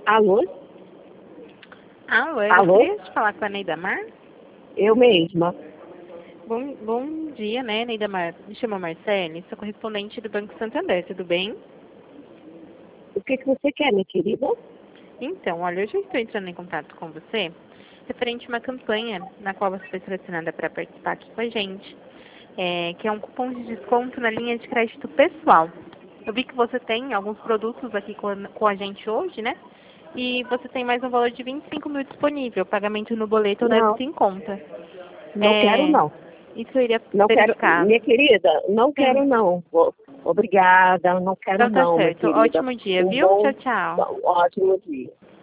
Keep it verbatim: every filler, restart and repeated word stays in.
Alô? Alô, eu Alô? gostaria de falar com a Neidamar. Eu mesma. Bom, bom dia, né, Neidamar? Me chamo Marcele, sou correspondente do Banco Santander, tudo bem? O que, que você quer, minha querida? Então, olha, hoje eu estou entrando em contato com você referente a uma campanha na qual você foi selecionada para participar aqui com a gente, é, que é um cupom de desconto na linha de crédito pessoal. Eu vi que você tem alguns produtos aqui com, com a gente hoje, né? E você tem mais um valor de vinte e cinco mil disponível, pagamento no boleto ou Não, débito em conta. não quero É, não. isso eu iria Não quero, verificar. minha querida, não Sim, quero não. O- Obrigada, não quero então tá não, minha certo. querida. Ótimo dia, Um viu? bom, Tchau, tchau. um ótimo dia.